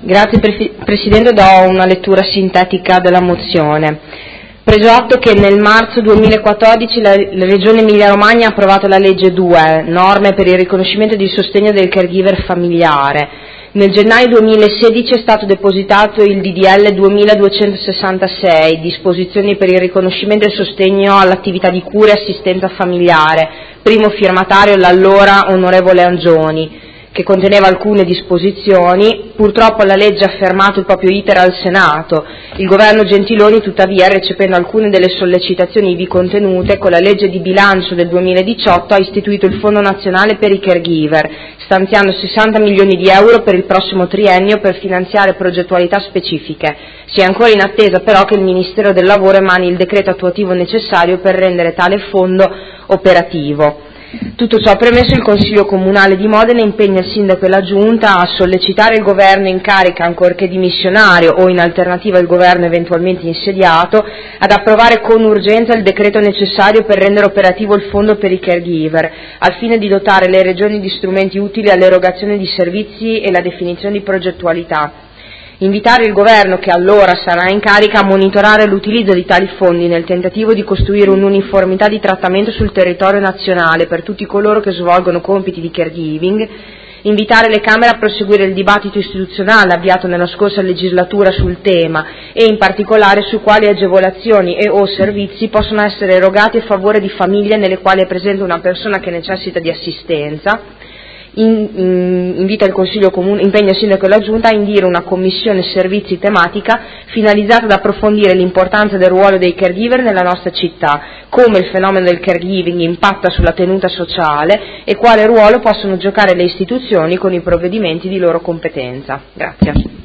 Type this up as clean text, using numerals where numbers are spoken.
Grazie Presidente, do una lettura sintetica della mozione. Preso atto che nel marzo 2014 la Regione Emilia-Romagna ha approvato la legge 2, norme per il riconoscimento e il sostegno del caregiver familiare. Nel gennaio 2016 è stato depositato il DDL 2266, disposizioni per il riconoscimento e il sostegno all'attività di cura e assistenza familiare, primo firmatario l'allora onorevole Angioni, che conteneva alcune disposizioni. Purtroppo la legge ha fermato il proprio iter al Senato. Il governo Gentiloni, tuttavia, recependo alcune delle sollecitazioni ivi contenute, con la legge di bilancio del 2018 ha istituito il Fondo Nazionale per i Caregiver, stanziando 60 milioni di euro per il prossimo triennio per finanziare progettualità specifiche. Si è ancora in attesa però che il Ministero del Lavoro emani il decreto attuativo necessario per rendere tale fondo operativo. Tutto ciò premesso, il Consiglio Comunale di Modena impegna il Sindaco e la Giunta a sollecitare il Governo in carica, ancorché dimissionario o in alternativa il Governo eventualmente insediato, ad approvare con urgenza il decreto necessario per rendere operativo il Fondo per i Caregiver, al fine di dotare le Regioni di strumenti utili all'erogazione di servizi e la definizione di progettualità. Invitare il Governo, che allora sarà in carica, a monitorare l'utilizzo di tali fondi nel tentativo di costruire un'uniformità di trattamento sul territorio nazionale per tutti coloro che svolgono compiti di caregiving. Invitare le Camere a proseguire il dibattito istituzionale avviato nella scorsa legislatura sul tema e in particolare su quali agevolazioni e o servizi possono essere erogati a favore di famiglie nelle quali è presente una persona che necessita di assistenza. Invita il Consiglio Comunale, impegna il Sindaco e la Giunta a indire una commissione servizi tematica finalizzata ad approfondire l'importanza del ruolo dei caregiver nella nostra città, come il fenomeno del caregiving impatta sulla tenuta sociale e quale ruolo possono giocare le istituzioni con i provvedimenti di loro competenza. Grazie.